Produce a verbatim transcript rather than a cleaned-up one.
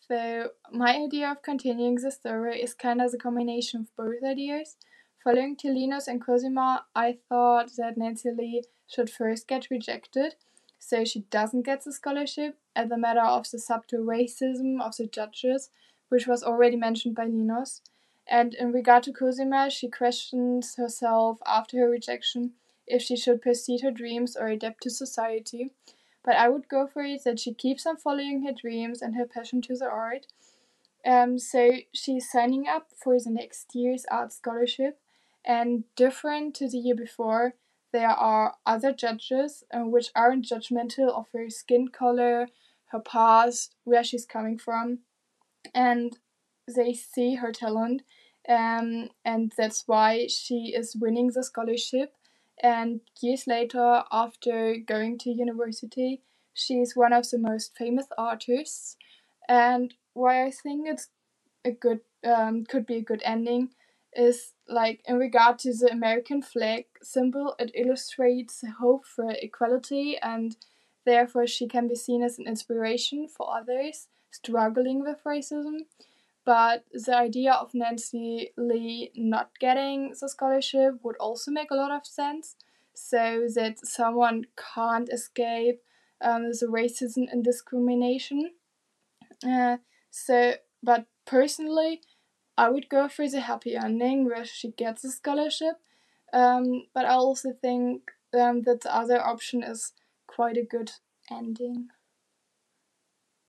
So my idea of continuing the story is kind of a combination of both ideas. Following to Linus and Cosima, I thought that Nancy Lee should first get rejected, so she doesn't get the scholarship, as a matter of the subtle racism of the judges, which was already mentioned by Linus. And in regard to Cosima, she questions herself after her rejection if she should pursue her dreams or adapt to society. But I would go for it that she keeps on following her dreams and her passion to the art. Um, so she's signing up for the next year's art scholarship, and different to the year before, there are other judges uh, which aren't judgmental of her skin color, her past, where she's coming from, and they see her talent, um, and that's why she is winning the scholarship. And years later, after going to university, she's one of the most famous artists. And why I think it's a good um, could be a good ending is like in regard to the American flag symbol, it illustrates the hope for equality, and therefore she can be seen as an inspiration for others struggling with racism. But the idea of Nancy Lee not getting the scholarship would also make a lot of sense, so that someone can't escape um, the racism and discrimination. Uh, so, but personally, I would go for the happy ending where she gets the scholarship. Um, but I also think um, that the other option is quite a good ending.